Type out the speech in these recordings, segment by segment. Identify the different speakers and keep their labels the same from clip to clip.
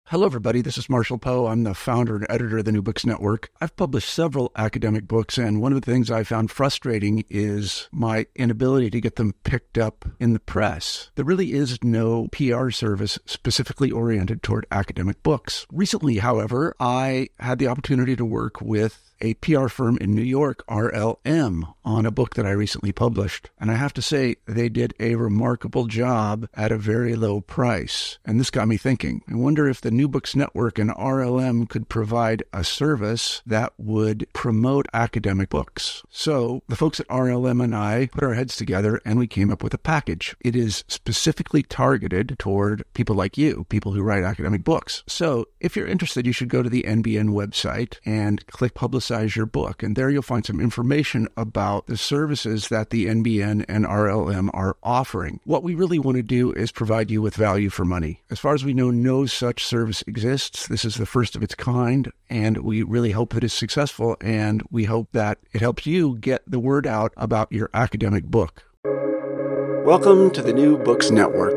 Speaker 1: Hello, everybody. This is Marshall Poe. I'm the founder and editor of the New Books Network. I've published several academic books, and one of the things I found frustrating is my inability to get them picked up in the press. There really is no PR service specifically oriented toward academic books. Recently, however, I had the opportunity to work with a PR firm in New York, RLM, on a book that I recently published. And I have to say, they did a remarkable job at a very low price. And this got me thinking. I wonder if the New Books Network and RLM could provide a service that would promote academic books. So the folks at RLM and I put our heads together and we came up with a package. It is specifically targeted toward people like you, people who write academic books. So if you're interested, you should go to the NBN website and click Publicize Your Book. And there you'll find some information about the services that the NBN and RLM are offering. What we really want to do is provide you with value for money. As far as we know, no such service exists. This is the first of its kind, and we really hope that it's successful, and we hope that it helps you get the word out about your academic book. Welcome to the New Books Network.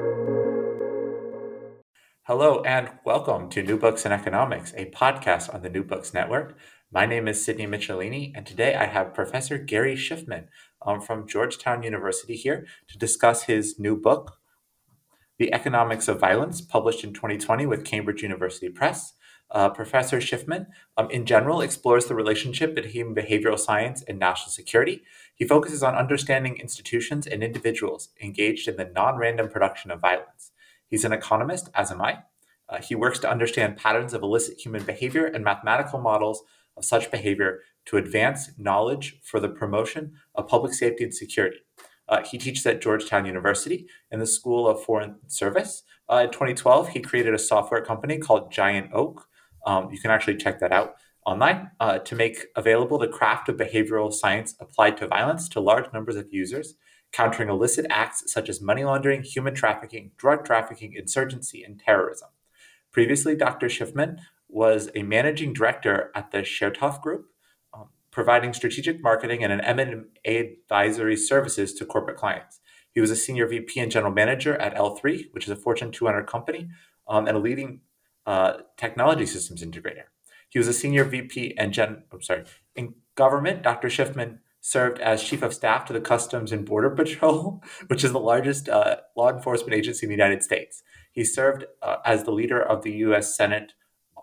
Speaker 2: Hello and welcome to New Books in Economics, a podcast on the New Books Network. My name is Sidney Michelini, and today I have Professor Gary Schiffman from Georgetown University here to discuss his new book, The Economics of Violence, published in 2020 with Cambridge University Press. Professor Schiffman, in general, explores the relationship between behavioral science and national security. He focuses on understanding institutions and individuals engaged in the non-random production of violence. He's an economist, as am I. He works to understand patterns of illicit human behavior and mathematical models of such behavior to advance knowledge for the promotion of public safety and security. He teaches at Georgetown University in the School of Foreign Service. In 2012, he created a software company called Giant Oak. You can actually check that out online to make available the craft of behavioral science applied to violence to large numbers of users, countering illicit acts such as money laundering, human trafficking, drug trafficking, insurgency, and terrorism. Previously, Dr. Schiffman was a managing director at the Chertoff Group, providing strategic marketing and an M&A advisory services to corporate clients. He was a senior VP and general manager at L3, which is a Fortune 200 company, and a leading technology systems integrator. He was a senior VP and in government. Dr. Schiffman served as chief of staff to the Customs and Border Patrol, which is the largest law enforcement agency in the United States. He served as the leader of the U.S. Senate.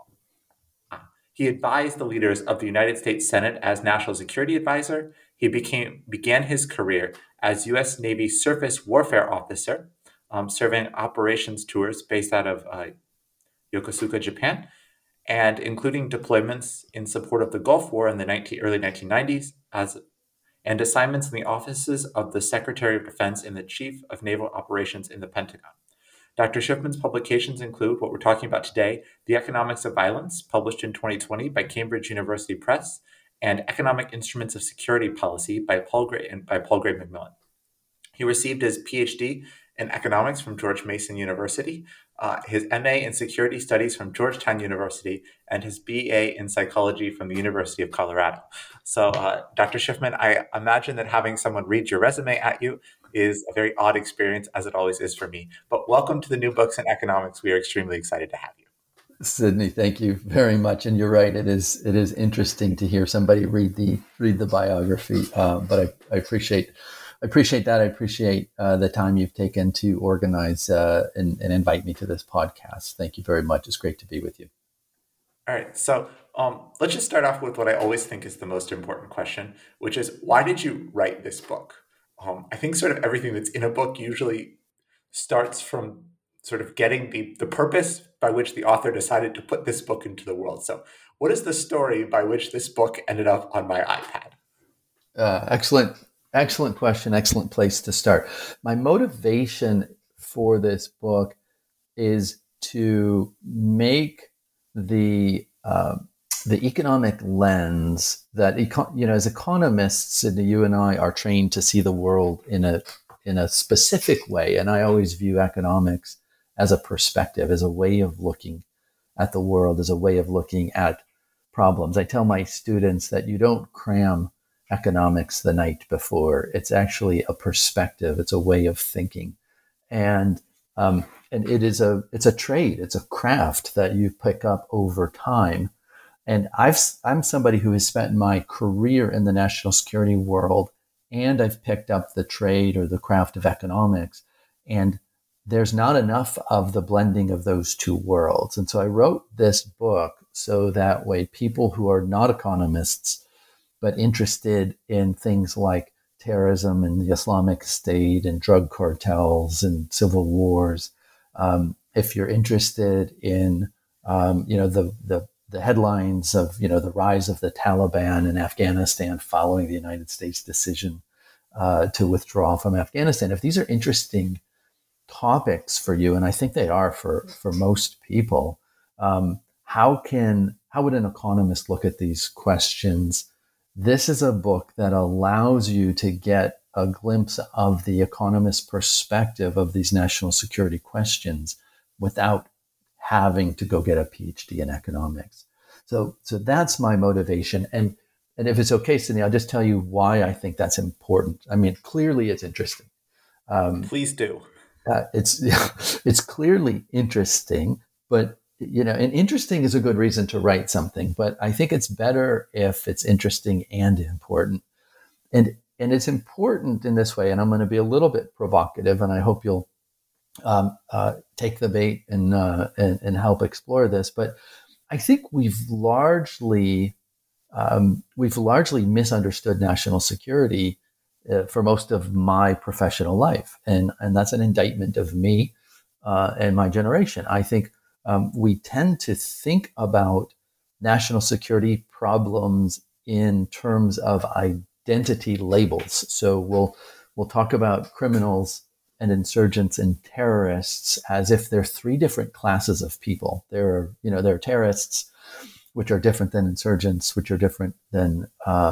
Speaker 2: He advised the leaders of the United States Senate as National Security Advisor. He began his career as U.S. Navy Surface Warfare Officer, serving operations tours based out of Yokosuka, Japan, and including deployments in support of the Gulf War in the early 1990s, and assignments in the offices of the Secretary of Defense and the Chief of Naval Operations in the Pentagon. Dr. Schiffman's publications include what we're talking about today, The Economics of Violence, published in 2020 by Cambridge University Press, and Economic Instruments of Security Policy by Paul Gray McMillan. He received his PhD in economics from George Mason University, his MA in security studies from Georgetown University, and his BA in psychology from the University of Colorado. So, Dr. Schiffman, I imagine that having someone read your resume at you is a very odd experience, as it always is for me. But welcome to the New Books in Economics. We are extremely excited to have you.
Speaker 3: Sidney, thank you very much. And you're right; it is interesting to hear somebody read the biography. But I appreciate that. I appreciate the time you've taken to organize and invite me to this podcast. Thank you very much. It's great to be with you.
Speaker 2: All right. So let's just start off with what I always think is the most important question, which is, why did you write this book? I think sort of everything that's in a book usually starts from sort of getting the purpose by which the author decided to put this book into the world. So what is the story by which this book ended up on my iPad?
Speaker 3: Excellent question. Excellent place to start. My motivation for this book is to make the economic lens that as economists, and you and I are trained to see the world in a specific way, and I always view economics as a perspective, as a way of looking at the world, as a way of looking at problems. I tell my students that you don't cram economics the night before. It's actually a perspective. It's a way of thinking. And And it's a trade, it's a craft that you pick up over time. And I'm somebody who has spent my career in the national security world, and I've picked up the trade or the craft of economics. And there's not enough of the blending of those two worlds. And so I wrote this book so that way people who are not economists, but interested in things like terrorism and the Islamic State and drug cartels and civil wars, if you're interested in, the headlines of, the rise of the Taliban in Afghanistan following the United States decision to withdraw from Afghanistan, if these are interesting topics for you, and I think they are for most people, how would an economist look at these questions? This is a book that allows you to get a glimpse of the economist's perspective of these national security questions without having to go get a PhD in economics. So that's my motivation. And if it's okay, Sydney, I'll just tell you why I think that's important. I mean, clearly it's interesting.
Speaker 2: Please do.
Speaker 3: It's clearly interesting, but and interesting is a good reason to write something. But I think it's better if it's interesting and important. And it's important in this way. And I'm going to be a little bit provocative, and I hope you'll take the bait and help explore this. But I think we've largely misunderstood national security for most of my professional life, and that's an indictment of me and my generation. I think we tend to think about national security problems in terms of identity labels. So we'll talk about criminals and insurgents and terrorists as if they're three different classes of people. There are terrorists, which are different than insurgents, which are different than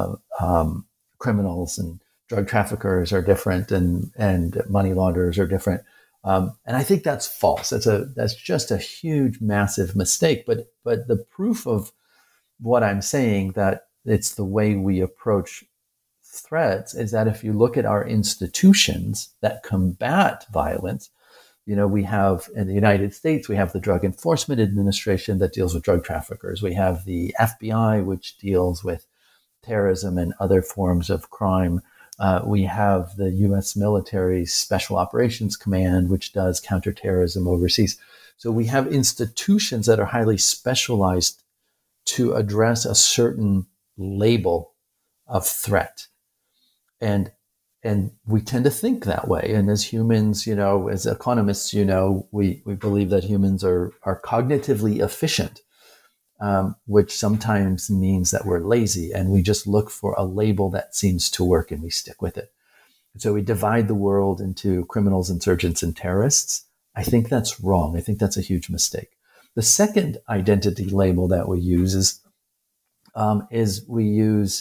Speaker 3: criminals, and drug traffickers are different, and money launderers are different. And I think that's false. That's just a huge, massive mistake. But the proof of what I'm saying, that it's the way we approach threats, is that if you look at our institutions that combat violence, we have in the United States, we have the Drug Enforcement Administration that deals with drug traffickers. We have the FBI, which deals with terrorism and other forms of crime. We have the U.S. military Special Operations Command, which does counterterrorism overseas. So we have institutions that are highly specialized to address a certain label of threat. And we tend to think that way. And as humans, as economists, we believe that humans are cognitively efficient, which sometimes means that we're lazy and we just look for a label that seems to work and we stick with it. So we divide the world into criminals, insurgents, and terrorists. I think that's wrong. I think that's a huge mistake. The second identity label that we use is we use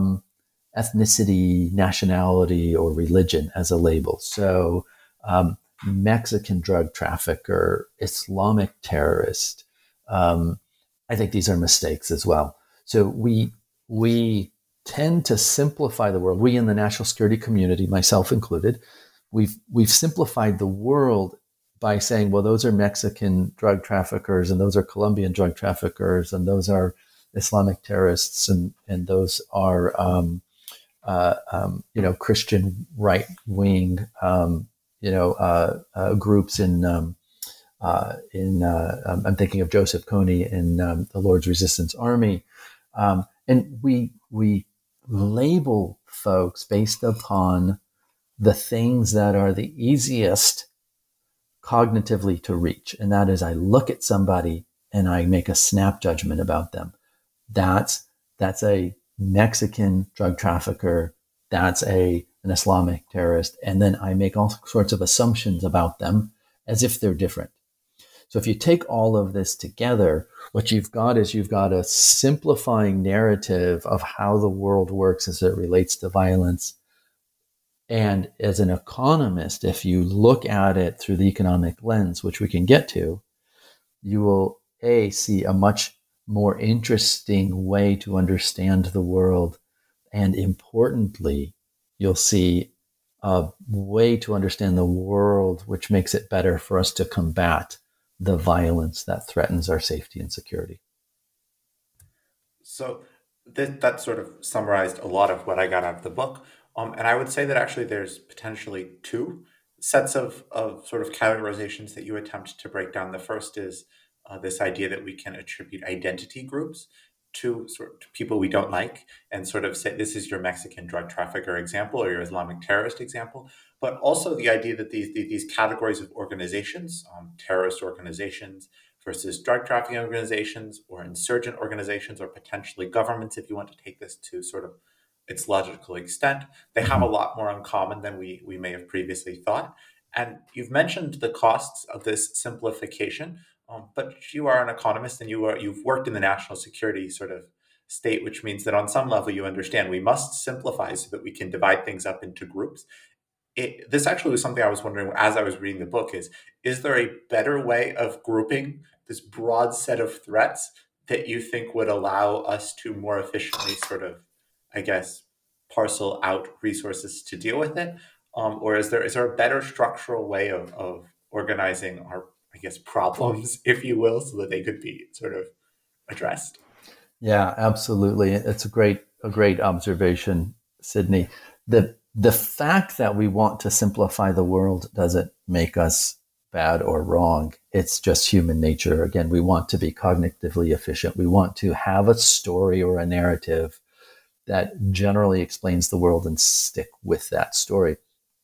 Speaker 3: ethnicity, nationality, or religion as a label. So Mexican drug trafficker, Islamic terrorist. I think these are mistakes as well. So we tend to simplify the world. We in the national security community, myself included, we've simplified the world by saying, well, those are Mexican drug traffickers, and those are Colombian drug traffickers, and those are Islamic terrorists, and those are Christian right wing groups in I'm thinking of Joseph Kony in the Lord's Resistance Army, and we label folks based upon the things that are the easiest cognitively to reach, and that is, I look at somebody and I make a snap judgment about them. That's a Mexican drug trafficker. That's an Islamic terrorist, and then I make all sorts of assumptions about them as if they're different. So if you take all of this together, what you've got a simplifying narrative of how the world works as it relates to violence. And as an economist, if you look at it through the economic lens, which we can get to, you will see a much more interesting way to understand the world. And importantly, you'll see a way to understand the world, which makes it better for us to combat the violence that threatens our safety and security.
Speaker 2: So that sort of summarized a lot of what I got out of the book. And I would say that actually there's potentially two sets of sort of categorizations that you attempt to break down. The first is this idea that we can attribute identity groups to sort of people we don't like and sort of say, this is your Mexican drug trafficker example or your Islamic terrorist example. But also the idea that these categories of organizations, terrorist organizations, versus drug trafficking organizations or insurgent organizations or potentially governments, if you want to take this to sort of its logical extent, they have a lot more in common than we may have previously thought. And you've mentioned the costs of this simplification, but you are an economist and you've worked in the national security sort of state, which means that on some level you understand we must simplify so that we can divide things up into groups. This actually was something I was wondering as I was reading the book is there a better way of grouping this broad set of threats that you think would allow us to more efficiently sort of, I guess, parcel out resources to deal with it? Or is there a better structural way of organizing our, I guess, problems, if you will, so that they could be sort of addressed?
Speaker 3: Yeah, absolutely. It's a great observation, Sydney. The fact that we want to simplify the world doesn't make us bad or wrong. It's just human nature. Again, we want to be cognitively efficient. We want to have a story or a narrative that generally explains the world and stick with that story.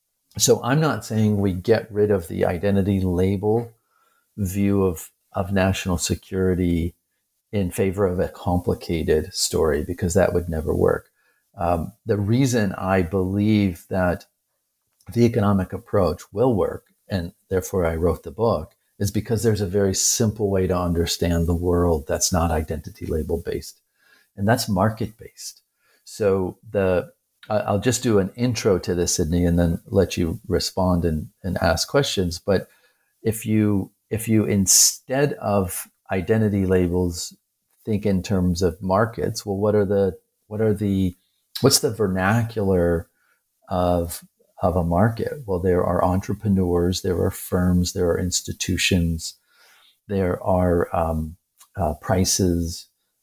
Speaker 3: So I'm not saying we get rid of the identity label view of national security in favor of a complicated story, because that would never work. The reason I believe that the economic approach will work, and therefore I wrote the book, is because there's a very simple way to understand the world that's not identity label based, and that's market based. So I'll just do an intro to this, Sydney, and then let you respond and ask questions. But if you instead of identity labels think in terms of markets, well, what's the vernacular of a market? Well, there are entrepreneurs, there are firms, there are institutions, there are prices,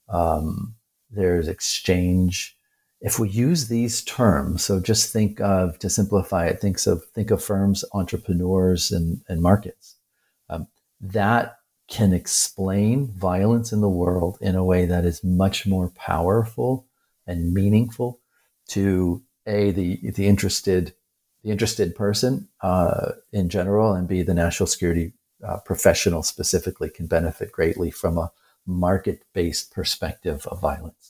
Speaker 3: there's exchange. If we use these terms, so just to simplify it, think of firms, entrepreneurs, and markets. That can explain violence in the world in a way that is much more powerful and meaningful to the interested person in general, and B, the national security professional specifically can benefit greatly from a market-based perspective of violence.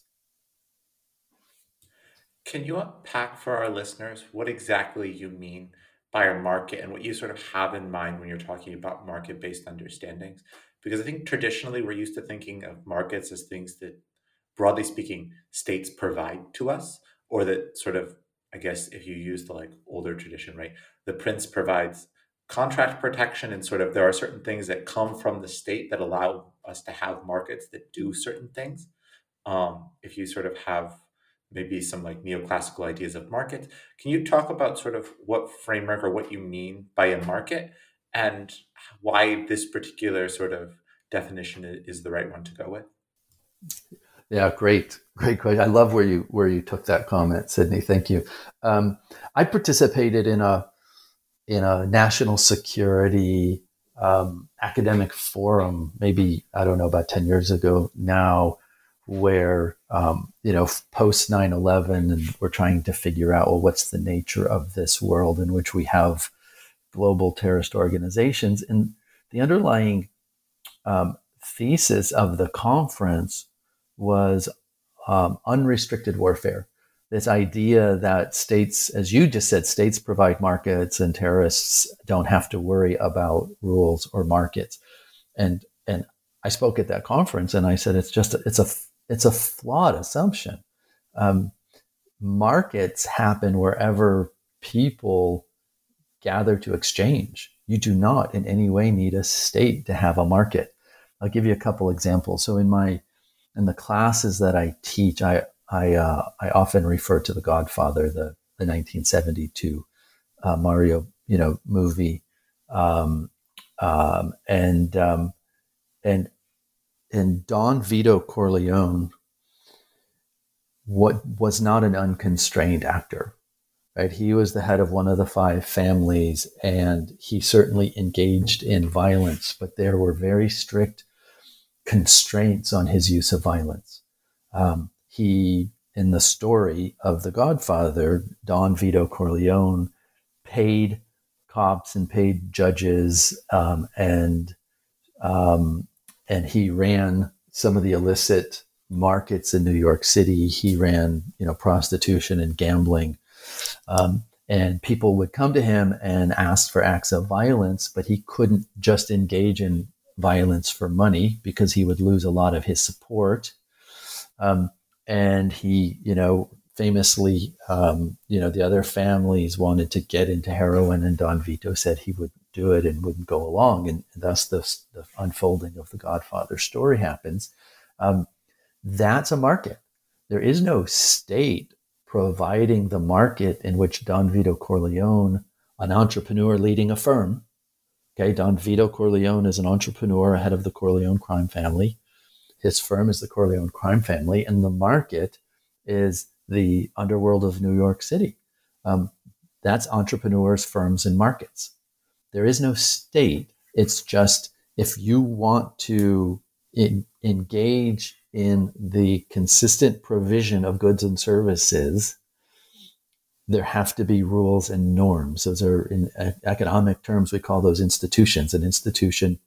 Speaker 2: Can you unpack for our listeners what exactly you mean by a market and what you sort of have in mind when you're talking about market-based understandings? Because I think traditionally we're used to thinking of markets as things that, broadly speaking, states provide to us, or that sort of, I guess, if you use the like older tradition, right, the prince provides contract protection, and sort of there are certain things that come from the state that allow us to have markets that do certain things. If you sort of have maybe some like neoclassical ideas of market, can you talk about sort of what framework or what you mean by a market and why this particular sort of definition is the right one to go with?
Speaker 3: Yeah, great question. I love where you took that comment, Sydney. Thank you. I participated in a national security academic forum, maybe, I don't know, about 10 years ago now, where post 9/11, and we're trying to figure out, well, what's the nature of this world in which we have global terrorist organizations, and the underlying thesis of the conference was unrestricted warfare. This idea that states, as you just said, states provide markets and terrorists don't have to worry about rules or markets. And I spoke at that conference and I said, it's a flawed assumption. Markets happen wherever people gather to exchange. You do not in any way need a state to have a market. I'll give you a couple examples. So in the classes that I teach, I often refer to The Godfather, the 1972 Mario, movie, um, and Don Vito Corleone, what was not an unconstrained actor, right? He was the head of one of the five families, and he certainly engaged in violence, but there were very strict constraints on his use of violence. He, in the story of The Godfather, Don Vito Corleone paid cops and paid judges, and he ran some of the illicit markets in New York City. He ran, prostitution and gambling. And people would come to him and ask for acts of violence, but he couldn't just engage in violence for money because he would lose a lot of his support. And he, famously, the other families wanted to get into heroin, and Don Vito said he would do it and wouldn't go along. And thus the unfolding of the Godfather story happens. That's a market. There is no state providing the market in which Don Vito Corleone, an entrepreneur leading a firm. Okay, Don Vito Corleone is an entrepreneur, head of the Corleone crime family. His firm is the Corleone crime family, and the market is the underworld of New York City. That's entrepreneurs, firms, and markets. There is no state. It's just, if you want to engage in the consistent provision of goods and services, there have to be rules and norms. Those are, in economic terms, we call those institutions. An institution,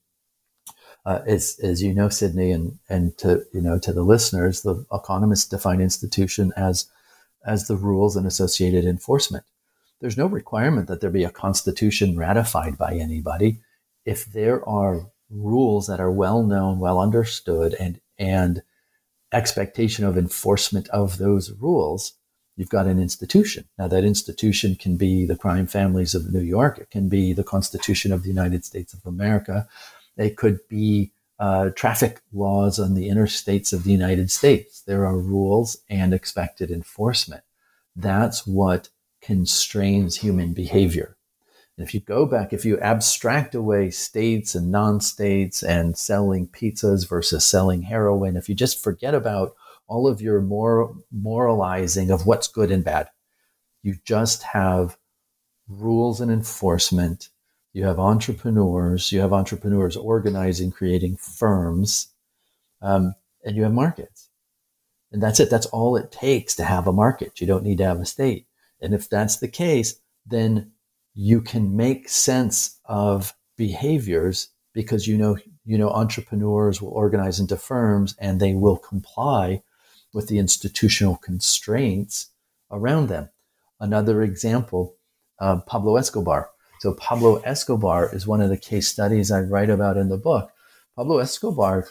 Speaker 3: as you know, Sydney, and to the listeners, the economists define institution as the rules and associated enforcement. There's no requirement that there be a constitution ratified by anybody. If there are rules that are well known, well understood, and expectation of enforcement of those rules, you've got an institution. Now, that institution can be the crime families of New York. It can be the Constitution of the United States of America. It could be traffic laws on the interstates of the United States. There are rules and expected enforcement. That's what constrains human behavior. And if you go back, if you abstract away states and non-states and selling pizzas versus selling heroin, if you just forget about all of your moralizing of what's good and bad, you just have rules and enforcement. You have entrepreneurs organizing, creating firms, and you have markets. And that's it. That's all it takes to have a market. You don't need to have a state. And if that's the case, then you can make sense of behaviors because entrepreneurs will organize into firms and they will comply with the institutional constraints around them. Another example, Pablo Escobar. So Pablo Escobar is one of the case studies I write about in the book. Pablo Escobar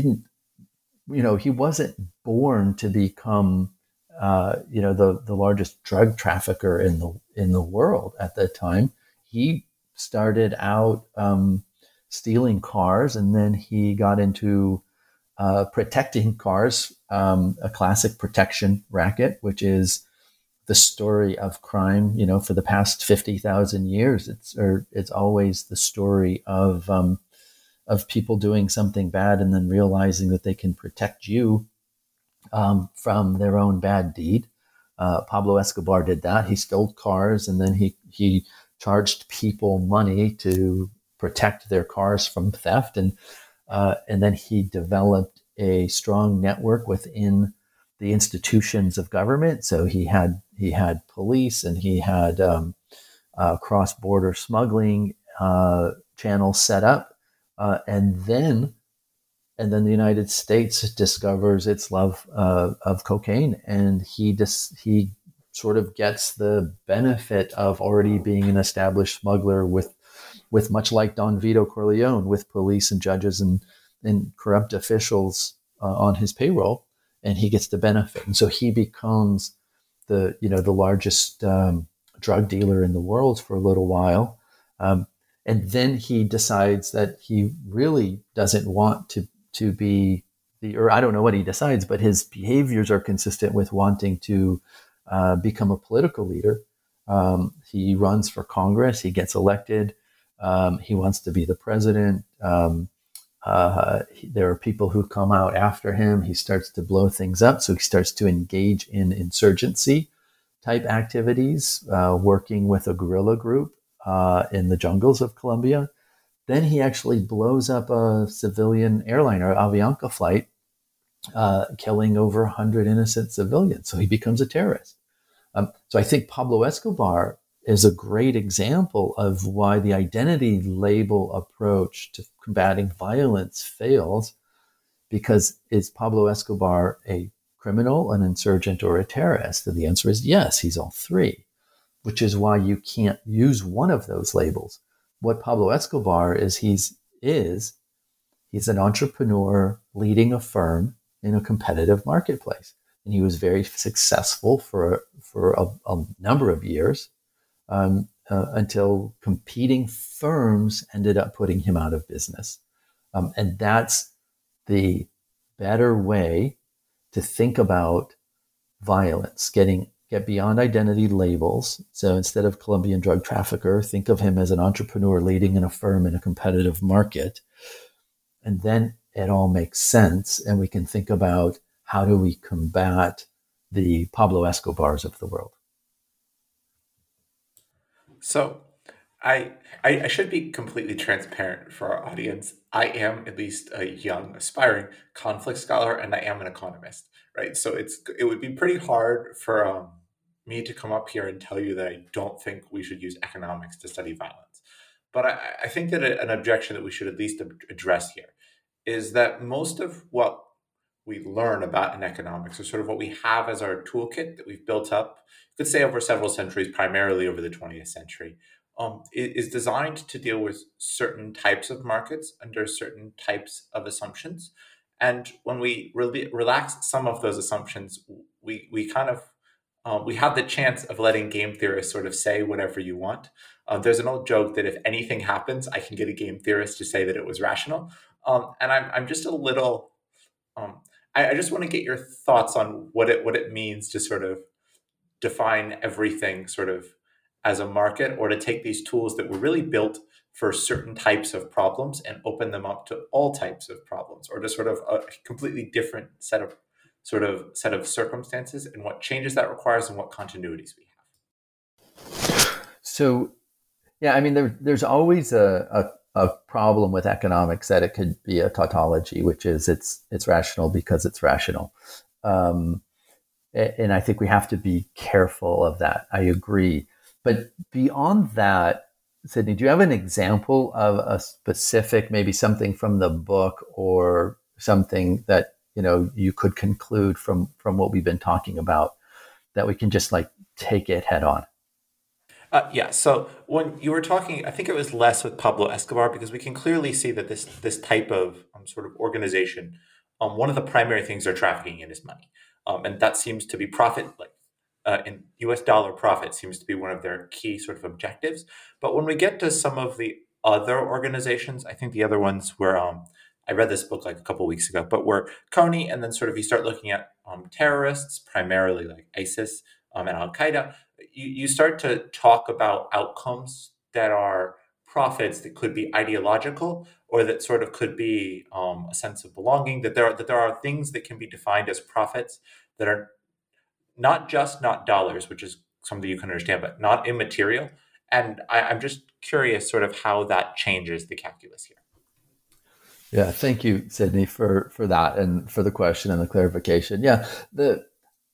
Speaker 3: he wasn't born to become the largest drug trafficker in the world at that time. He started out stealing cars, and then he got into protecting cars, a classic protection racket, which is the story of crime. For the past 50,000 years, it's always the story of people doing something bad and then realizing that they can protect you from their own bad deed. Pablo Escobar did that. He stole cars, and then he charged people money to protect their cars from theft, and then he developed a strong network within the institutions of government. So he had police, and he had cross-border smuggling channels set up, and then the United States discovers its love of cocaine, and he sort of gets the benefit of already being an established smuggler with much like Don Vito Corleone, with police and judges and corrupt officials on his payroll, and he gets the benefit. And so he becomes the largest drug dealer in the world for a little while. And then he decides that he really doesn't want to be or I don't know what he decides, but his behaviors are consistent with wanting to become a political leader. He runs for Congress. He gets elected. He wants to be the president. There are people who come out after him. He starts to blow things up. So he starts to engage in insurgency type activities, working with a guerrilla group in the jungles of Colombia. Then he actually blows up a civilian airliner, Avianca flight, killing over 100 innocent civilians. So he becomes a terrorist. So I think Pablo Escobar is a great example of why the identity label approach to combating violence fails, because is Pablo Escobar a criminal, an insurgent, or a terrorist? And the answer is yes, he's all three, which is why you can't use one of those labels. What Pablo Escobar is, he's an entrepreneur leading a firm in a competitive marketplace. And he was very successful for a number of years, until competing firms ended up putting him out of business. And that's the better way to think about violence, get beyond identity labels. So instead of Colombian drug trafficker, think of him as an entrepreneur leading in a firm in a competitive market. And then it all makes sense. And we can think about, how do we combat the Pablo Escobars of the world?
Speaker 2: So I should be completely transparent for our audience. I am at least a young, aspiring conflict scholar, and I am an economist, right? So it would be pretty hard for me to come up here and tell you that I don't think we should use economics to study violence. But I think that an objection that we should at least address here is that most of what we learn about in economics, or sort of what we have as our toolkit that we've built up, you could say over several centuries, primarily over the 20th century, is designed to deal with certain types of markets under certain types of assumptions. And when we relax some of those assumptions, we kind of we have the chance of letting game theorists sort of say whatever you want. There's an old joke that if anything happens, I can get a game theorist to say that it was rational. And I'm just a little. I just want to get your thoughts on what it means to sort of define everything sort of as a market, or to take these tools that were really built for certain types of problems and open them up to all types of problems, or to sort of a completely different set of circumstances, and what changes that requires and what continuities we have.
Speaker 3: So, yeah, I mean, there's always a problem with economics, that it could be a tautology, which is it's rational because it's rational. And I think we have to be careful of that. I agree. But beyond that, Sydney, do you have an example of a specific, maybe something from the book, or something that, you could conclude from what we've been talking about, that we can just take it head on?
Speaker 2: Yeah. So when you were talking, I think it was less with Pablo Escobar, because we can clearly see that this type of sort of organization, one of the primary things they're trafficking in is money, and that seems to be profit. In U.S. dollar profit seems to be one of their key sort of objectives. But when we get to some of the other organizations, I think the other ones were I read this book a couple of weeks ago, but were Kony, and then sort of you start looking at terrorists, primarily like ISIS and Al Qaeda. You start to talk about outcomes that are profits that could be ideological, or that sort of could be a sense of belonging. That there are things that can be defined as profits that are not dollars, which is something you can understand, but not immaterial. And I'm just curious sort of how that changes the calculus here.
Speaker 3: Yeah, thank you, Sydney, for that, and for the question and the clarification. Yeah, the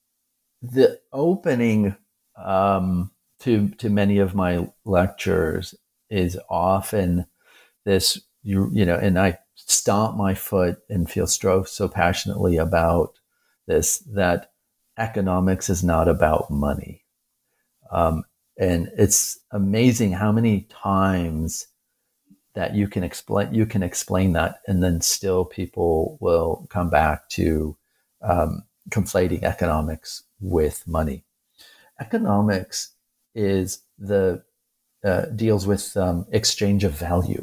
Speaker 3: opening to many of my lectures is often this, and I stomp my foot and feel so passionately about this, that economics is not about money. And it's amazing how many times that you can explain that, and then still people will come back to conflating economics with money. Economics is deals with exchange of value,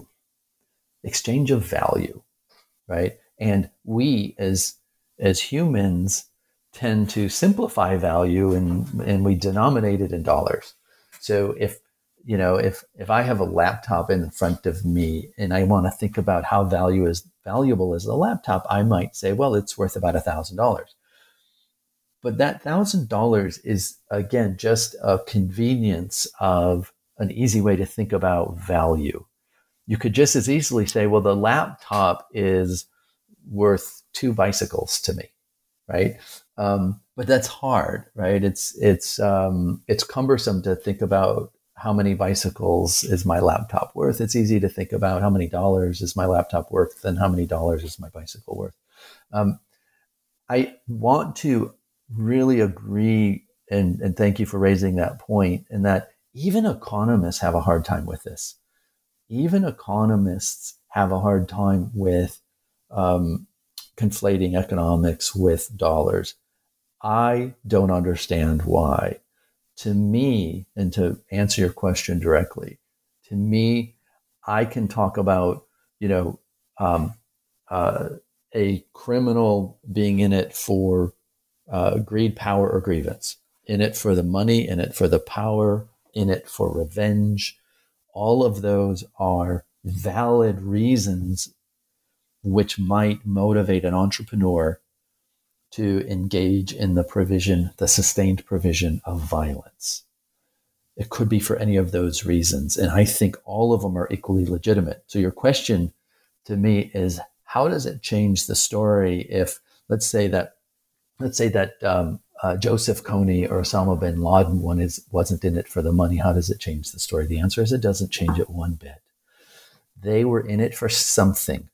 Speaker 3: right? And we as humans tend to simplify value, and we denominate it in dollars. So if I have a laptop in front of me and I want to think about how valuable is the laptop, I might say, well, it's worth about $1,000. But that $1,000 is, again, just a convenience of an easy way to think about value. You could just as easily say, well, the laptop is worth 2 bicycles to me, right? But that's hard, right? It's cumbersome to think about how many bicycles is my laptop worth. It's easy to think about how many dollars is my laptop worth and how many dollars is my bicycle worth. I want to really agree and thank you for raising that point, in that even economists have a hard time with this. Even economists have a hard time with conflating economics with dollars. I don't understand why. To me, and to answer your question directly, to me, I can talk about, a criminal being in it for greed, power, or grievance, in it for the money, in it for the power, in it for revenge. All of those are valid reasons which might motivate an entrepreneur to engage in the sustained provision of violence. It could be for any of those reasons. And I think all of them are equally legitimate. So your question to me is, how does it change the story if, let's say that Joseph Kony or Osama bin Laden wasn't in it for the money? How does it change the story? The answer is it doesn't change it one bit. They were in it for something.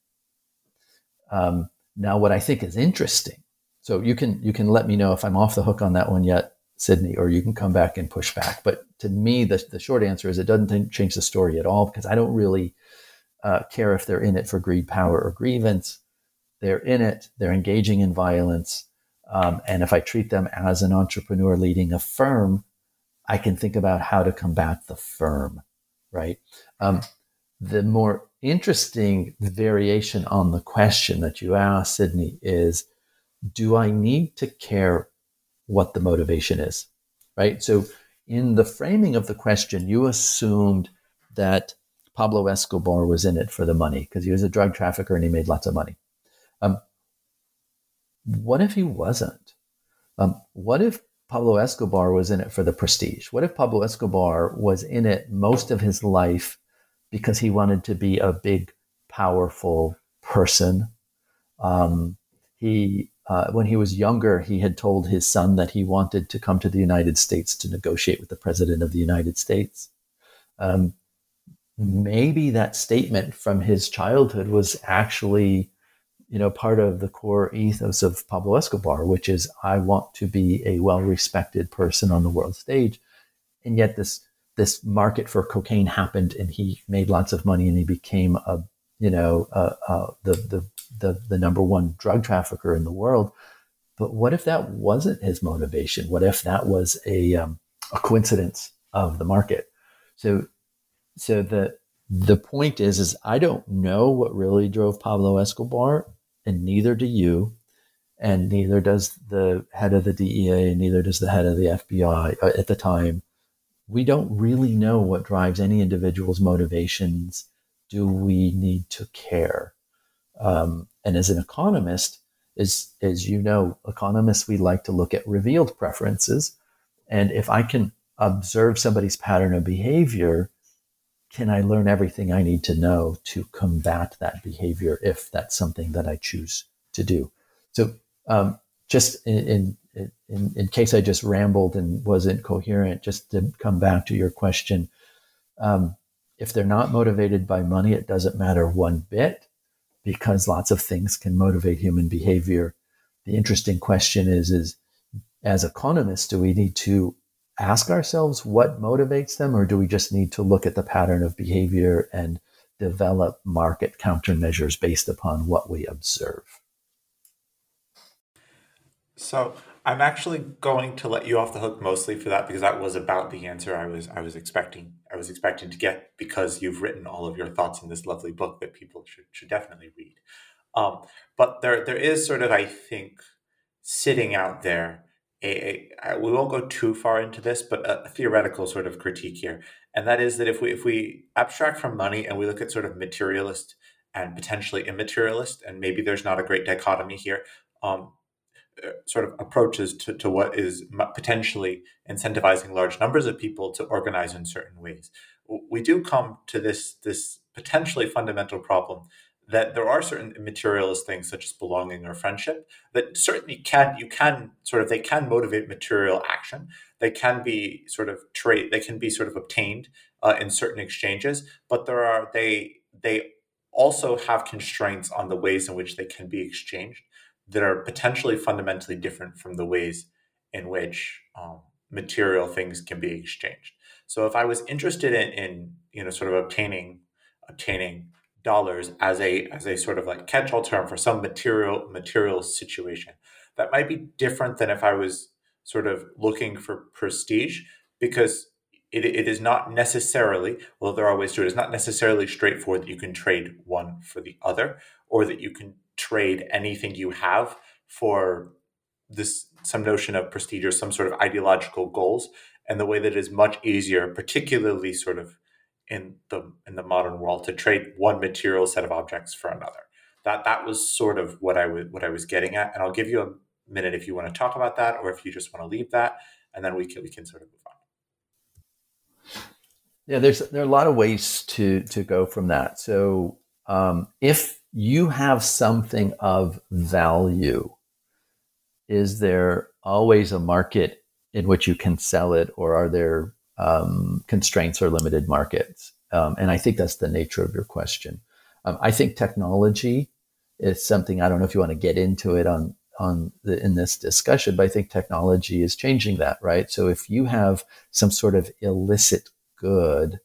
Speaker 3: Now, what I think is interesting, so you can let me know if I'm off the hook on that one yet, Sydney, or you can come back and push back. But to me, the short answer is it doesn't change the story at all, because I don't really care if they're in it for greed, power, or grievance. They're in it. They're engaging in violence. And if I treat them as an entrepreneur leading a firm, I can think about how to combat the firm, right? The more interesting variation on the question that you asked, Sydney, is, do I need to care what the motivation is, right? So in the framing of the question, you assumed that Pablo Escobar was in it for the money because he was a drug trafficker and he made lots of money. What if he wasn't? What if Pablo Escobar was in it for the prestige? What if Pablo Escobar was in it most of his life because he wanted to be a big, powerful person? When he was younger, he had told his son that he wanted to come to the United States to negotiate with the president of the United States. Maybe that statement from his childhood was actually, part of the core ethos of Pablo Escobar, which is, I want to be a well-respected person on the world stage. And yet this market for cocaine happened and he made lots of money and he became the number one drug trafficker in the world. But what if that wasn't his motivation? What if that was a coincidence of the market? So the point is I don't know what really drove Pablo Escobar, and neither do you, and neither does the head of the DEA, and neither does the head of the FBI at the time. We don't really know what drives any individual's motivations. Do we need to care? And as an economist, as you know, economists, we like to look at revealed preferences. And if I can observe somebody's pattern of behavior, can I learn everything I need to know to combat that behavior if that's something that I choose to do? So just in case I just rambled and wasn't coherent, just to come back to your question, if they're not motivated by money, it doesn't matter one bit, because lots of things can motivate human behavior. The interesting question is as economists, do we need to ask ourselves what motivates them, or do we just need to look at the pattern of behavior and develop market countermeasures based upon what we observe?
Speaker 2: So I'm actually going to let you off the hook mostly for that, because that was about the answer I was expecting to get, because you've written all of your thoughts in this lovely book that people should definitely read. But there is sort of, I think, sitting out there we won't go too far into this, but a theoretical sort of critique here, and that is that if we abstract from money and we look at sort of materialist and potentially immaterialist, and maybe there's not a great dichotomy here, um, sort of approaches to what is potentially incentivizing large numbers of people to organize in certain ways, we do come to this potentially fundamental problem that there are certain materialist things such as belonging or friendship that certainly they can motivate material action. They can be sort of trade. They can be sort of obtained in certain exchanges, but they also have constraints on the ways in which they can be exchanged that are potentially fundamentally different from the ways in which material things can be exchanged. So if I was interested in sort of obtaining dollars as a sort of like catch-all term for some material situation, that might be different than if I was sort of looking for prestige, because it is not necessarily, well, there are ways to it, it's not necessarily straightforward that you can trade one for the other, or that you can trade anything you have for this some notion of prestige or some sort of ideological goals, and the way that it is much easier, particularly sort of in the modern world, to trade one material set of objects for another. That was sort of what I was getting at, and I'll give you a minute if you want to talk about that, or if you just want to leave that, and then we can sort of move on.
Speaker 3: Yeah, there are a lot of ways to go from that. So if you have something of value, is there always a market in which you can sell it, or are there constraints or limited markets? And I think that's the nature of your question. I think technology is something, I don't know if you want to get into it in this discussion, but I think technology is changing that, right? So if you have some sort of illicit good,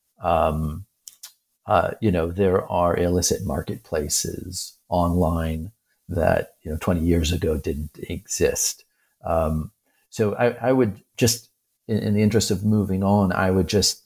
Speaker 3: there are illicit marketplaces online that 20 years ago didn't exist. So I would just, in the interest of moving on, I would just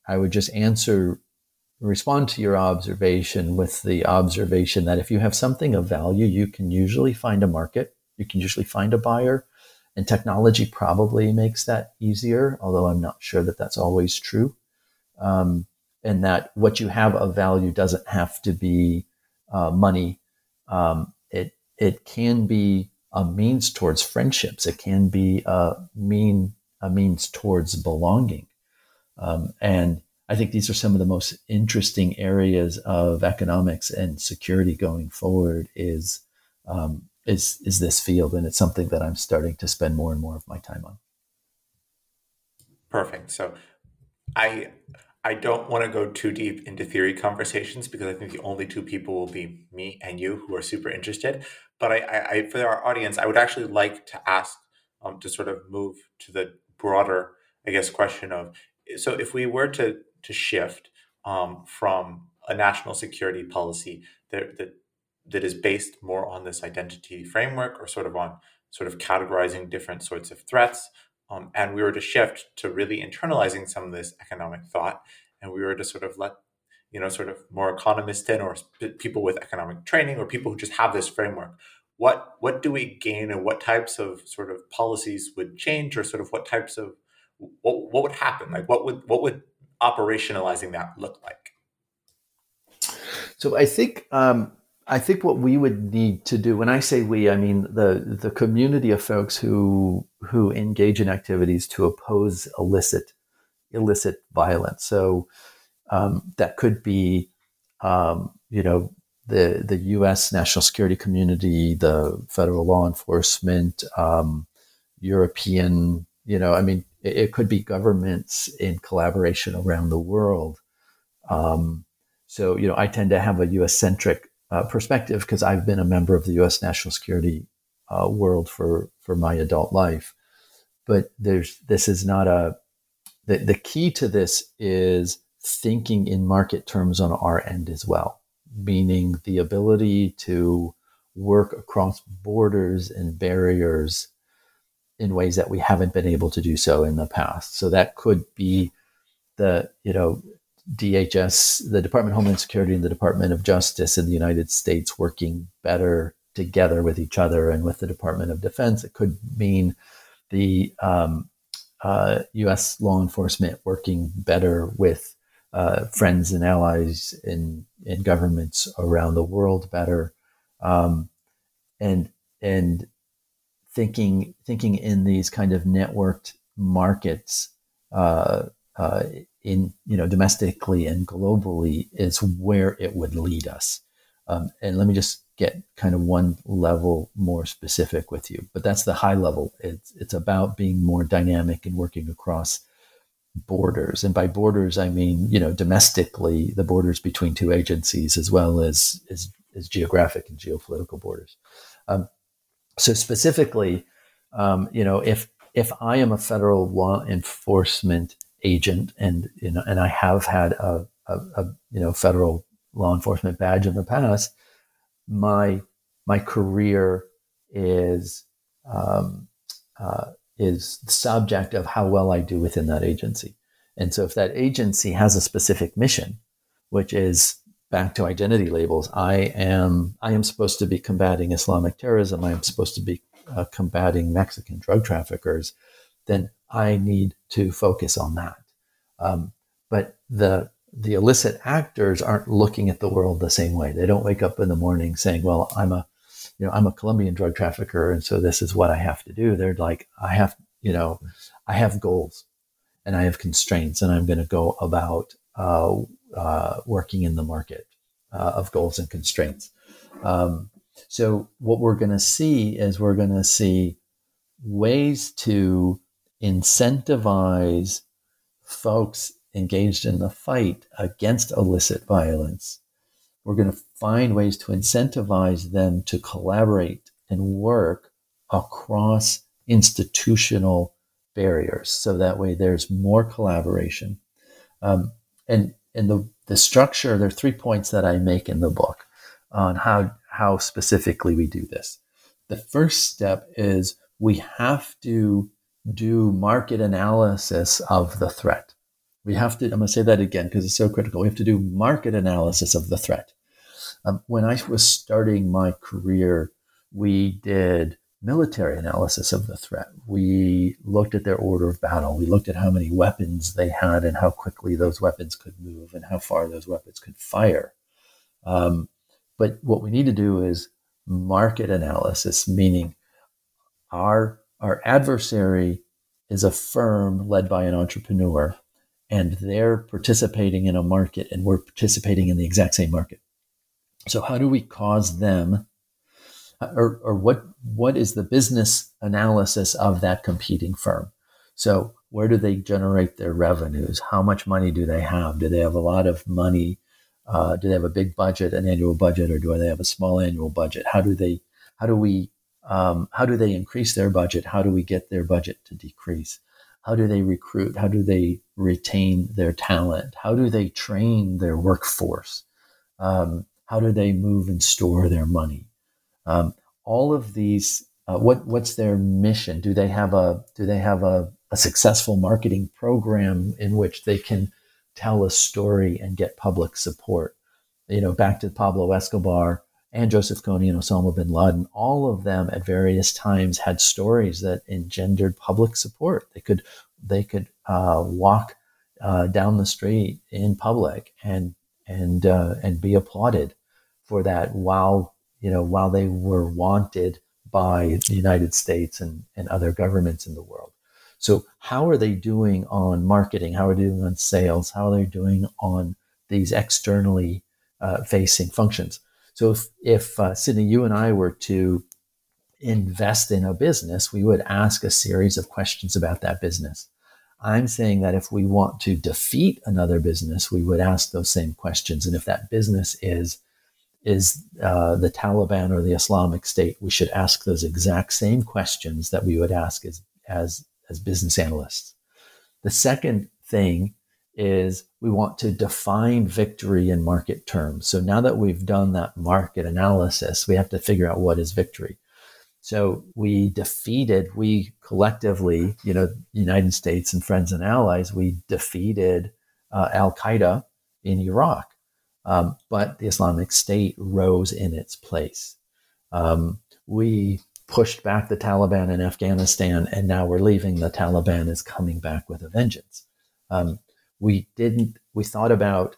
Speaker 3: respond to your observation with the observation that if you have something of value, you can usually find a market, you can usually find a buyer, and technology probably makes that easier, although I'm not sure that that's always true. And that what you have of value doesn't have to be money. It can be a means towards friendships. It can be a means towards belonging. And I think these are some of the most interesting areas of economics and security going forward is this field. And it's something that I'm starting to spend more and more of my time on.
Speaker 2: Perfect. So I don't want to go too deep into theory conversations, because I think the only two people will be me and you who are super interested. But I for our audience, I would actually like to ask to sort of move to the broader, I guess, question of, so if we were to shift from a national security policy that is based more on this identity framework, or sort of on sort of categorizing different sorts of threats, and we were to shift to really internalizing some of this economic thought, and we were to sort of let sort of more economists in, or people with economic training, or people who just have this framework, what do we gain, and what types of sort of policies would change, or sort of what types of what would happen? Like what would operationalizing that look like?
Speaker 3: So I think what we would need to do, when I say we, I mean the community of folks who engage in activities to oppose illicit violence. So that could be, the U.S. national security community, the federal law enforcement, European, it could be governments in collaboration around the world. So I tend to have a U.S.-centric perspective because I've been a member of the U.S. national security world for my adult life. But this is not the key to this is thinking in market terms on our end as well, meaning the ability to work across borders and barriers in ways that we haven't been able to do so in the past. So that could be the, DHS, the Department of Homeland Security, and the Department of Justice in the United States working better together with each other and with the Department of Defense. It could mean the U.S. law enforcement working better with friends and allies in governments around the world better, and thinking in these kind of networked markets in domestically and globally is where it would lead us. And let me just get kind of one level more specific with you, but that's the high level. It's about being more dynamic and working across borders. And by borders, I mean, domestically, the borders between two agencies, as well as geographic and geopolitical borders. So specifically, if I am a federal law enforcement agent, and I have had a federal law enforcement badge in the past, my career is the subject of how well I do within that agency. And so if that agency has a specific mission, which is back to identity labels, I am supposed to be combating Islamic terrorism, I am supposed to be combating Mexican drug traffickers, then I need to focus on that. But the illicit actors aren't looking at the world the same way. They don't wake up in the morning saying, well, I'm a Colombian drug trafficker, and so this is what I have to do. They're like, I have goals and I have constraints, and I'm going to go about working in the market of goals and constraints. So what we're going to see is ways to incentivize folks engaged in the fight against illicit violence. We're going to find ways to incentivize them to collaborate and work across institutional barriers. So that way there's more collaboration. And the structure, there are 3 points that I make in the book on how specifically we do this. The first step is we have to do market analysis of the threat. I'm going to say that again because it's so critical. We have to do market analysis of the threat. When I was starting my career, we did military analysis of the threat. We looked at their order of battle. We looked at how many weapons they had and how quickly those weapons could move and how far those weapons could fire. But what we need to do is market analysis, meaning our adversary is a firm led by an entrepreneur, and they're participating in a market and we're participating in the exact same market. So how do we cause them, or what is the business analysis of that competing firm? So where do they generate their revenues? How much money do they have? Do they have a lot of money? Do they have a big budget, an annual budget, or do they have a small annual budget? How do they increase their budget? How do we get their budget to decrease? How do they recruit? How do they retain their talent? How do they train their workforce? How do they move and store their money? All of these, what's their mission? Do they have a successful marketing program in which they can tell a story and get public support? Back to Pablo Escobar and Joseph Kony and Osama bin Laden, all of them at various times had stories that engendered public support. They could walk down the street in public and be applauded for that while they were wanted by the United States and other governments in the world. So how are they doing on marketing? How are they doing on sales? How are they doing on these externally facing functions? So if Sydney, you and I were to invest in a business, we would ask a series of questions about that business. I'm saying that if we want to defeat another business, we would ask those same questions. And if that business is the Taliban or the Islamic State, we should ask those exact same questions that we would ask as business analysts. The second thing is we want to define victory in market terms. So now that we've done that market analysis, we have to figure out what is victory. So we collectively, United States and friends and allies, we defeated Al-Qaeda in Iraq. But the Islamic State rose in its place. We pushed back the Taliban in Afghanistan, and now we're leaving. The Taliban is coming back with a vengeance. We thought about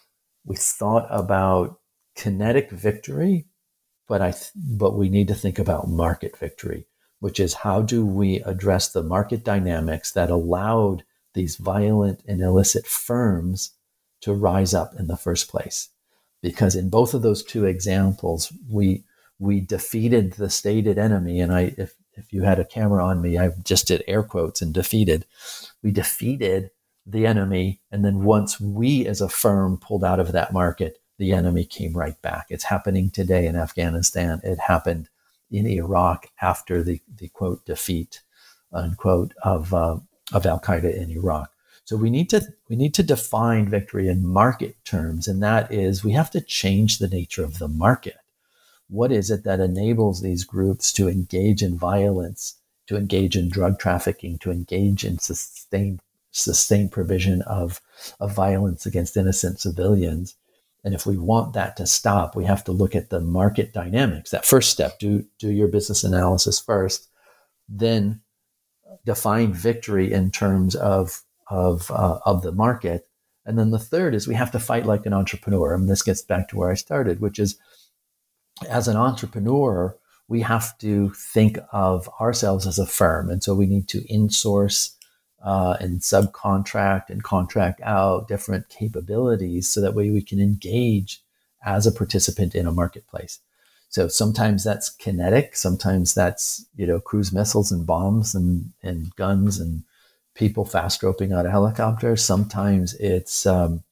Speaker 3: kinetic victory, but we need to think about market victory, which is how do we address the market dynamics that allowed these violent and illicit firms to rise up in the first place. Because in both of those two examples, we defeated the stated enemy. And if you had a camera on me, I just did air quotes and defeated. We defeated the enemy. And then once we as a firm pulled out of that market, the enemy came right back. It's happening today in Afghanistan. It happened in Iraq after the quote defeat, unquote, of Al-Qaeda in Iraq. So we need to define victory in market terms, and that is we have to change the nature of the market. What is it that enables these groups to engage in violence, to engage in drug trafficking, to engage in sustained provision of violence against innocent civilians? And if we want that to stop, we have to look at the market dynamics. That first step, do your business analysis first, then define victory in terms of the market. And then the third is we have to fight like an entrepreneur. And this gets back to where I started, which is as an entrepreneur, we have to think of ourselves as a firm. And so we need to insource and subcontract and contract out different capabilities so that way we can engage as a participant in a marketplace. So sometimes that's kinetic, sometimes that's, cruise missiles and bombs and guns and people fast roping out of helicopters. Sometimes it's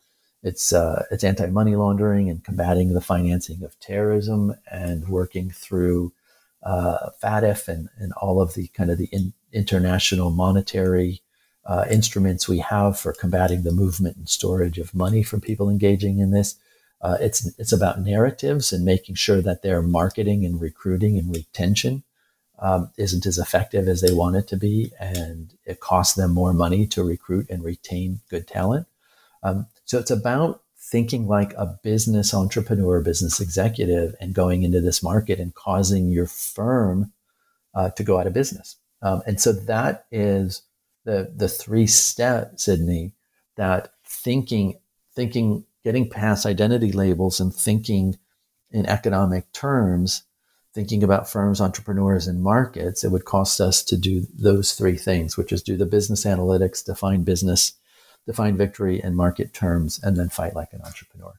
Speaker 3: anti-money laundering and combating the financing of terrorism and working through FATF and all of the kind of the international monetary instruments we have for combating the movement and storage of money from people engaging in this. It's about narratives and making sure that their marketing and recruiting and retention isn't as effective as they want it to be, and it costs them more money to recruit and retain good talent. So it's about thinking like a business entrepreneur, business executive, and going into this market and causing your firm to go out of business. And so that is the three steps, Sydney, that thinking, getting past identity labels and thinking in economic terms, thinking about firms, entrepreneurs, and markets, it would cost us to do those three things, which is do the business analytics, define business, define victory in market terms, and then fight like an entrepreneur.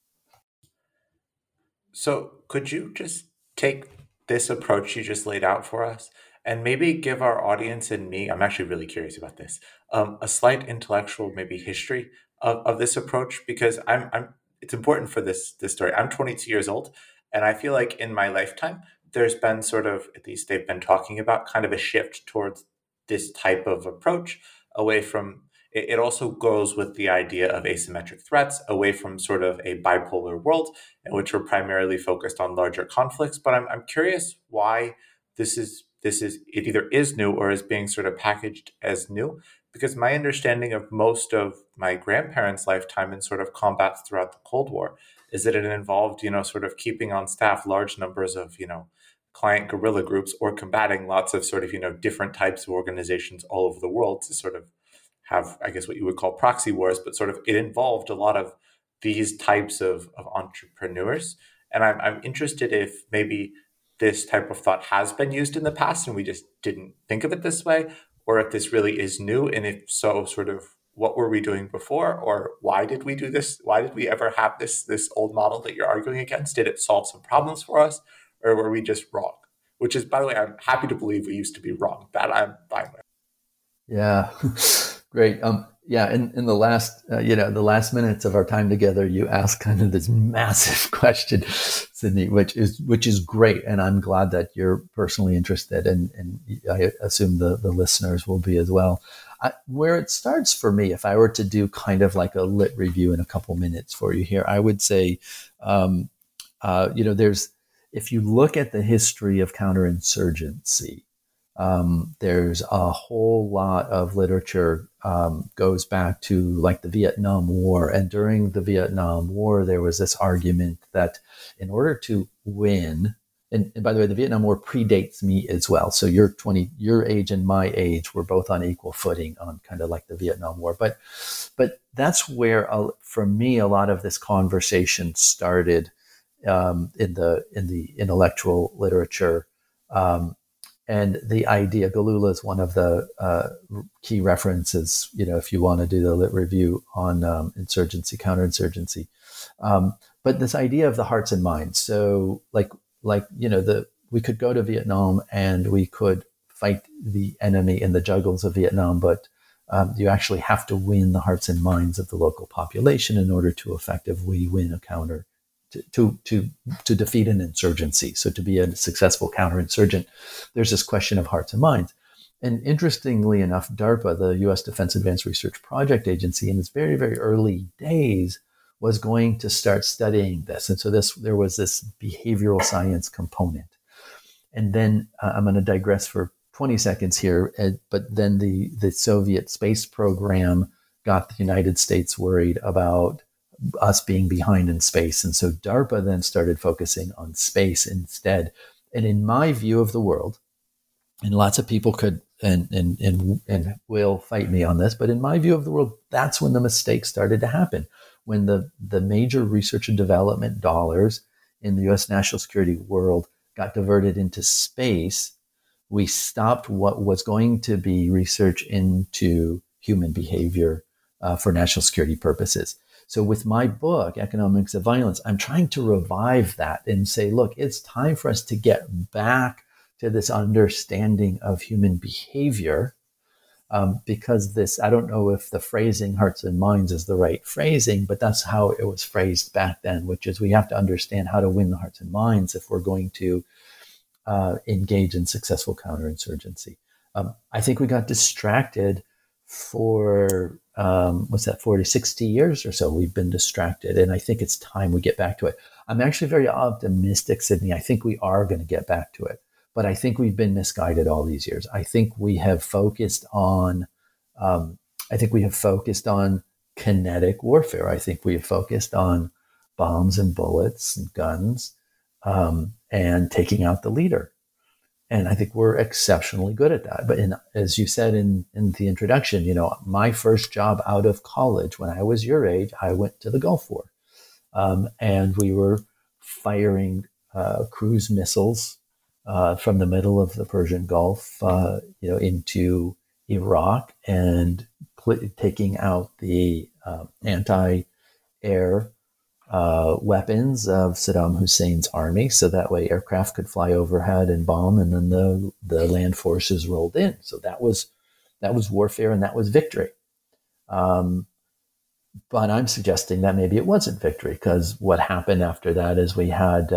Speaker 2: So could you just take this approach you just laid out for us and maybe give our audience and me, I'm actually really curious about this, a slight intellectual maybe history of this approach, because it's important for this story. I'm 22 years old, and I feel like in my lifetime, there's been sort of, at least they've been talking about, kind of a shift towards this type of approach away from, it also goes with the idea of asymmetric threats, away from sort of a bipolar world in which we're primarily focused on larger conflicts. But I'm curious why this is it either is new or is being sort of packaged as new, because my understanding of most of my grandparents' lifetime in sort of combats throughout the Cold War is that it involved, sort of keeping on staff large numbers of, client guerrilla groups or combating lots of sort of, different types of organizations all over the world to sort of have, I guess, what you would call proxy wars, but sort of it involved a lot of these types of entrepreneurs. And I'm interested if maybe this type of thought has been used in the past and we just didn't think of it this way, or if this really is new, and if so, sort of what were we doing before, or why did we do this? Why did we ever have this old model that you're arguing against? Did it solve some problems for us, or were we just wrong? Which is, by the way, I'm happy to believe we used to be wrong. That I'm fine with.
Speaker 3: Yeah, great. In the last minutes of our time together, you asked kind of this massive question, Sydney, which is great, and I'm glad that you're personally interested, and I assume the listeners will be as well. Where it starts for me, if I were to do kind of like a lit review in a couple minutes for you here, I would say, if you look at the history of counterinsurgency, there's a whole lot of literature goes back to like the Vietnam War. And during the Vietnam War, there was this argument that in order to win and by the way, the Vietnam War predates me as well. So your age and my age, we're both on equal footing on kind of like the Vietnam War. But that's where, for me, a lot of this conversation started in the intellectual literature. And the idea, Galula is one of the key references, if you want to do the lit review on insurgency, counterinsurgency. But this idea of the hearts and minds. So we could go to Vietnam and we could fight the enemy in the jungles of Vietnam, but you actually have to win the hearts and minds of the local population in order to effectively win a counter, to defeat an insurgency. So to be a successful counterinsurgent, there's this question of hearts and minds. And interestingly enough, DARPA, the U.S. Defense Advanced Research Project Agency, in its very, very early days, was going to start studying this. And so there was this behavioral science component. And then I'm going to digress for 20 seconds here, but then the Soviet space program got the United States worried about us being behind in space. And so DARPA then started focusing on space instead. And in my view of the world, and lots of people could and will fight me on this, but in my view of the world, that's when the mistakes started to happen. When the major research and development dollars in the U.S. national security world got diverted into space, we stopped what was going to be research into human behavior for national security purposes. So with my book, Economics of Violence, I'm trying to revive that and say, look, it's time for us to get back to this understanding of human behavior, because this, I don't know if the phrasing hearts and minds is the right phrasing, but that's how it was phrased back then, which is we have to understand how to win the hearts and minds if we're going to engage in successful counterinsurgency. I think we got distracted for 60 years or so. We've been distracted, and I think it's time we get back to it. I'm actually very optimistic, Sydney. I think we are going to get back to it, but I think we've been misguided all these years. I think we have focused on kinetic warfare. I think we have focused on bombs and bullets and guns, and taking out the leader. And I think we're exceptionally good at that. But as you said in the introduction, my first job out of college when I was your age, I went to the Gulf War. And we were firing cruise missiles from the middle of the Persian Gulf, into Iraq and taking out the anti-air weapons of Saddam Hussein's army, so that way aircraft could fly overhead and bomb, and then the land forces rolled in. So that was warfare, and that was victory. But I'm suggesting that maybe it wasn't victory, because what happened after that is we had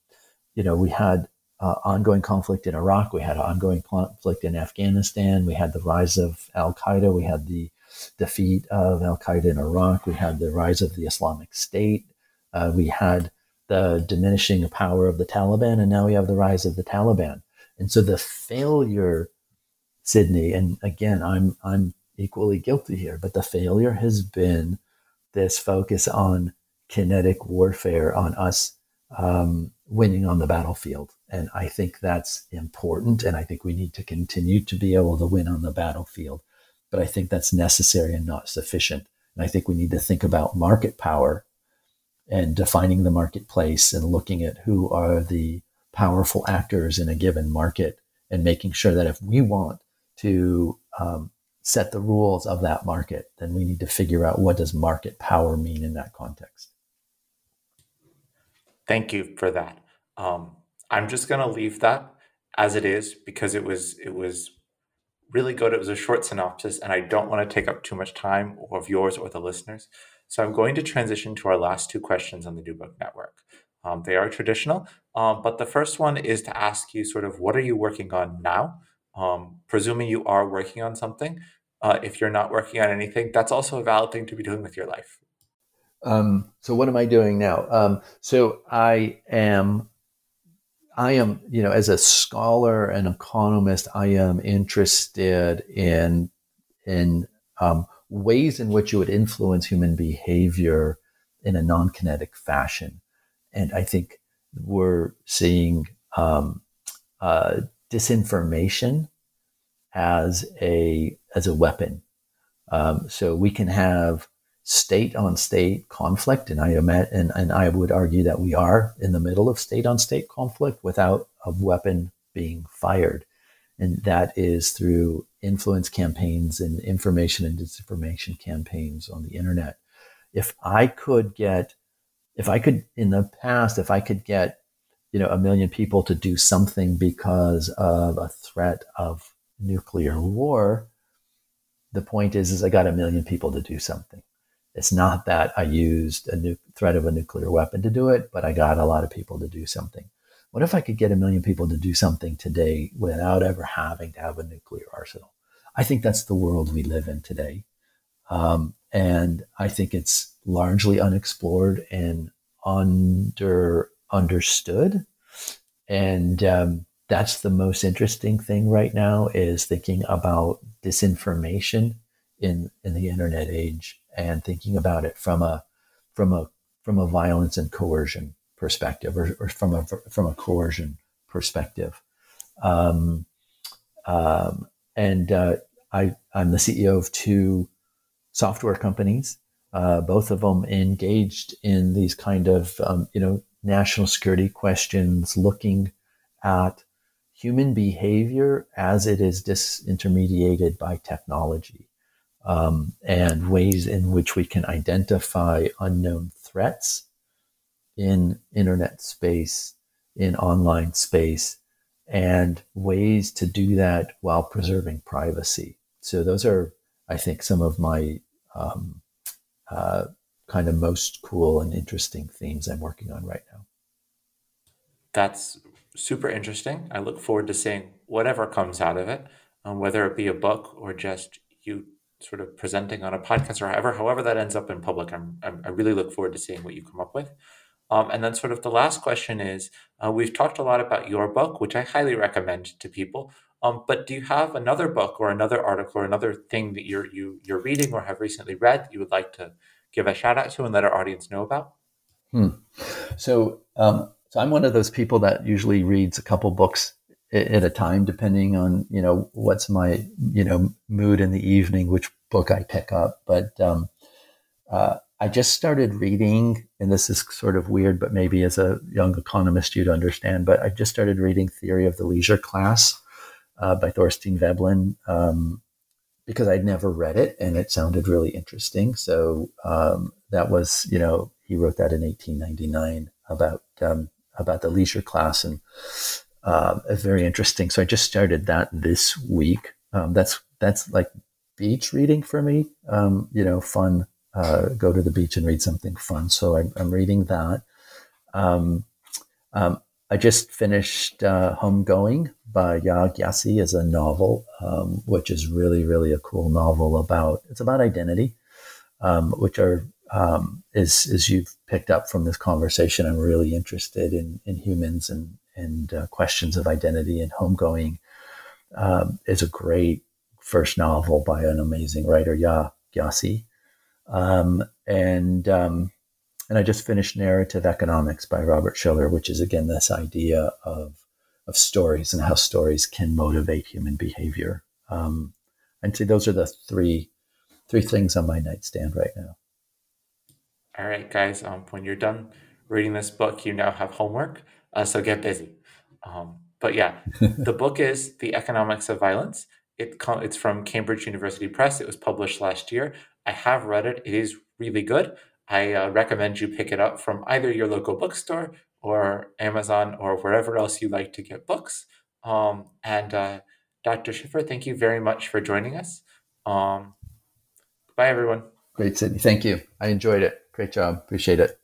Speaker 3: ongoing conflict in Iraq, we had ongoing conflict in Afghanistan, we had the rise of Al-Qaeda, we had the defeat of Al-Qaeda in Iraq, we had the rise of the Islamic State, we had the diminishing power of the Taliban, and now we have the rise of the Taliban. And so the failure, Sydney, and again, I'm equally guilty here, but the failure has been this focus on kinetic warfare, on us winning on the battlefield. And I think that's important, and I think we need to continue to be able to win on the battlefield. But I think that's necessary and not sufficient. And I think we need to think about market power and defining the marketplace and looking at who are the powerful actors in a given market, and making sure that if we want to set the rules of that market, then we need to figure out what does market power mean in that context.
Speaker 2: Thank you for that. I'm just going to leave that as it is, because it was really good. It was a short synopsis, and I don't want to take up too much time of yours or the listeners. So I'm going to transition to our last two questions on the New Book Network. They are traditional, but the first one is to ask you sort of, what are you working on now? Presuming you are working on something. If you're not working on anything, that's also a valid thing to be doing with your life.
Speaker 3: So what am I doing now? So I am, as a scholar and economist, I am interested in ways in which you would influence human behavior in a non-kinetic fashion. And I think we're seeing um, disinformation as a weapon. So we can have state on state conflict, and I would argue that we are in the middle of state on state conflict without a weapon being fired, and that is through influence campaigns and information and disinformation campaigns on the internet. If I could in the past, if I could get 1 million people to do something because of a threat of nuclear war, the point is I got 1 million people to do something. It's not that I used a threat of a nuclear weapon to do it, but I got a lot of people to do something. What if I could get 1 million people to do something today without ever having to have a nuclear arsenal? I think that's the world we live in today. And I think it's largely unexplored and understood. And that's the most interesting thing right now, is thinking about disinformation in the internet age, and thinking about it from a violence and coercion perspective, or from a coercion perspective. I'm the CEO of 2 software companies, both of them engaged in these kind of national security questions, looking at human behavior as it is disintermediated by technology, and ways in which we can identify unknown threats in internet space, in online space, and ways to do that while preserving privacy. So those are, I think, some of my kind of most cool and interesting themes I'm working on right now.
Speaker 2: That's super interesting. I look forward to seeing whatever comes out of it, whether it be a book or just you sort of presenting on a podcast, or however that ends up in public. I really look forward to seeing what you come up with. And then sort of the last question is, we've talked a lot about your book, which I highly recommend to people. But do you have another book or another article or another thing that you're reading or have recently read that you would like to give a shout out to and let our audience know about?
Speaker 3: So I'm one of those people that usually reads a couple books at a time, depending on what's my mood in the evening, which book I pick up. But I just started reading, and this is sort of weird, but maybe as a young economist you'd understand, but I just started reading Theory of the Leisure Class by Thorstein Veblen, because I'd never read it and it sounded really interesting. So that was, he wrote that in 1899 about the leisure class, and very interesting. So I just started that this week. That's like beach reading for me, fun. Go to the beach and read something fun. So I'm reading that. I just finished Homegoing by Yaa Gyasi as a novel, which is really, really a cool novel about identity, which are, as you've picked up from this conversation, I'm really interested in humans and questions of identity, and Homegoing is a great first novel by an amazing writer, Yaa Gyasi. And I just finished Narrative Economics by Robert Shiller, which is, again, this idea of stories and how stories can motivate human behavior. I'd say those are the three things on my nightstand right now.
Speaker 2: All right, guys, when you're done reading this book, you now have homework, so get busy. But yeah, the book is The Economics of Violence. It's from Cambridge University Press. It was published last year. I have read it. It is really good. I recommend you pick it up from either your local bookstore or Amazon or wherever else you like to get books. And Dr. Schiffer, thank you very much for joining us. Bye, everyone.
Speaker 3: Great, Sydney. Thank you. I enjoyed it. Great job. Appreciate it.